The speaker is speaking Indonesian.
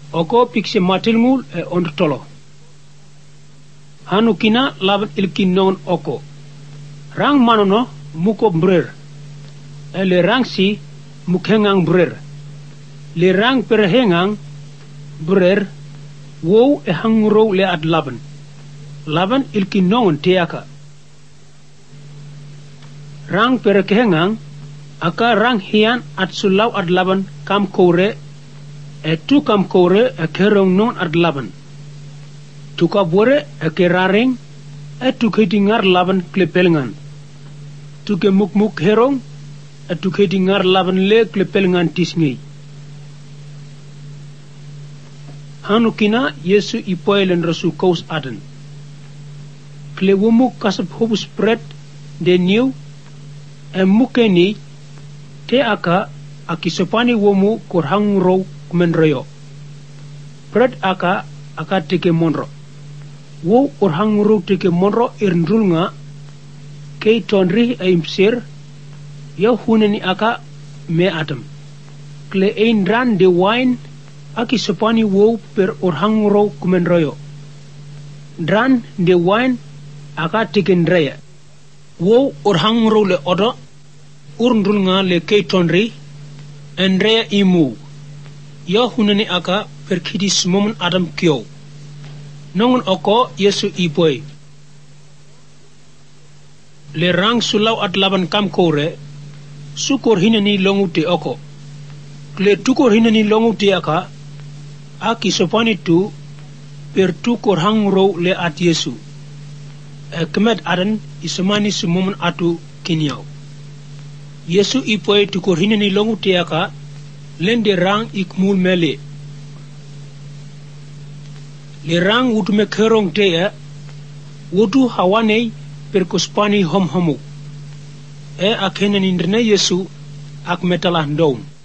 oko pikse matilngul e ondtolo. Hanu kina laban ilkin non oko. Rang manono muko brer. Le rang si mukhengang brer. Le rang perhengang brer wow e hangro le ad laban. Laban ilkin non teaka. Rang perhengang aka rang hian at sulaw ad laban kam kore e tu kam kore e kerong non ad laban. Tuka bore e keraring e tukhetingar laban klepelngan. Tuke muk herong e tukhetingar laban le klepelngan tisngi. Hanu kina Yesu ipoilen rasu kous aden. Klewumuk kasap hobus pret de new e mukeni te aka akisopani womu korhangro kumenroyo. Pret aka teke monro. Wo korhangro teke monro irndrulnga kei tonri e imsir ya huneni aka me atam. Kle ein ran de wine akisopani wo per orhangro kumenroyo. Dran de wine aka teke ndreya. Wo orhangro le odo urndrulnga le kei tonri Andrea imu ya hunani aka perkidis momen adam kyo nongon oko Yesu iboy le rang sulaw at laban kam kore sukor hinani longute oko le tukor hinani longute aka aki sopani tu per tukor hangro le at Yesu kemet adan isomani sumomen atu kinyaw Yesu ipoy tukor hinani longu teaka lende rang ikmul mele. Le rang wutu me kerong tea wutu hawane per kuspani hom homu. E akhenani ndrene Yesu ak metalah ndong.